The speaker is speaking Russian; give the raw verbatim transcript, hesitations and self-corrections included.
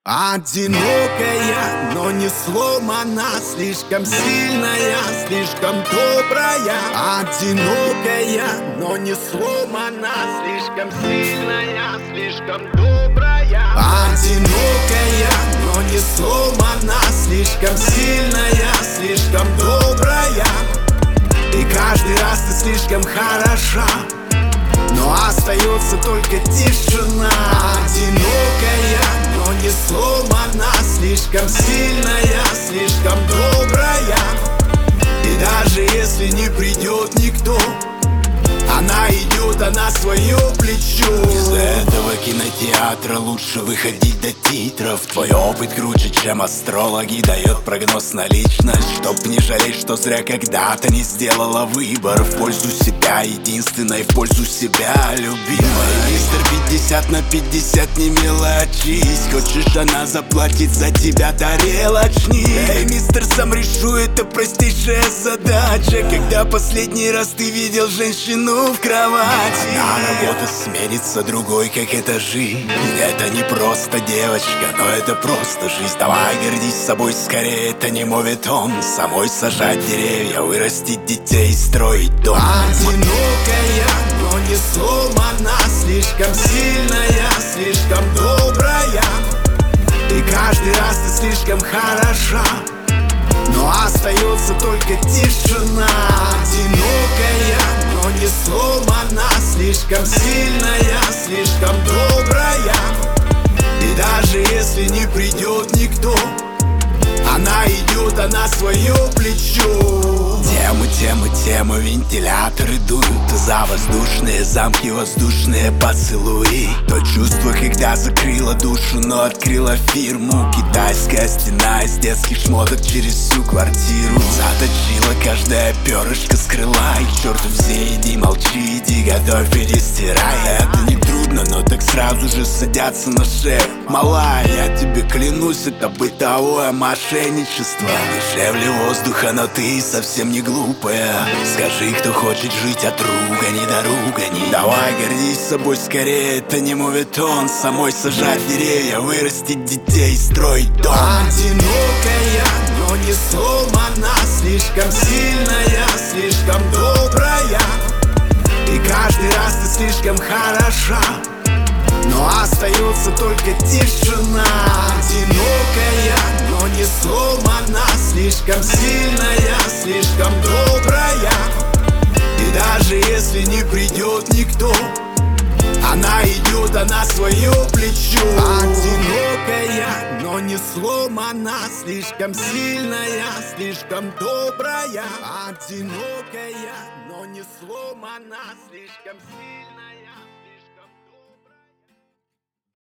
Одинокая, но не сломана, слишком сильная, слишком добрая. Одинокая, но не сломана, слишком сильная, слишком добрая. Одинокая, но не сломана, слишком сильная, слишком добрая. И каждый раз ты слишком хороша, но остается только тишина. Одинокая, но не сломана, слишком сильная, слишком добрая. И даже если не придет никто, она идет, она свое плечо. Из этого кинотеатра лучше выходить до титров. Твой опыт круче, чем астрологи, дает прогноз на личность. Чтоб не жалеть, что зря когда-то не сделала выбор в пользу себя, единственной в пользу себя, любимой. Мистер пятьдесят на пятьдесят, не мелочись. Хочешь, она заплатит за тебя тарелочник. Эй, мистер, сам решу, это простейшая задача. Когда последний раз ты видел женщину в кровати? Одна работа сменится другой, как это жизнь. Это не просто девочка, но это просто жизнь. Давай гордись собой скорее, это не моветон. Самой сажать деревья, вырастить детей, строить дом. Одинокая, но не сломана, слишком сильная, слишком добрая. И каждый раз ты слишком хороша, но остается только тишина. Одинокая, но не сломана, слишком сильная, слишком добрая. И даже если не придет никто, она идет, она свое плечо. Темы, темы, темы, вентиляторы дуют за воздушные замки, воздушные поцелуи. То чувство, когда закрыла душу, но открыла фирму. Китайская стена из детских шмоток через всю квартиру. Заточила каждое перышко с крыла. И к черту все, иди молчи, иди готовь, перестирай. Это не трудно, но так сразу же садятся на шею. Малая, я тебе клянусь, это бытовое мошенничество. Дешевле воздуха, но ты совсем не глупая. Скажи, кто хочет жить от ругани до ругани. Давай гордись собой скорее, это не моветон. Самой сажать деревья, вырастить детей, строить дом. Одинокая, но не сломана, слишком сильная, слишком добрая. И каждый раз ты слишком хороша, но остается только тишина. Одинокая, но не сломана, слишком сильная, слишком добрая. И даже если не придет никто, она идет, она свое плечо. Одинокая, но не сломана, слишком сильная, слишком добрая. Одинокая, но не сломана, слишком сильная.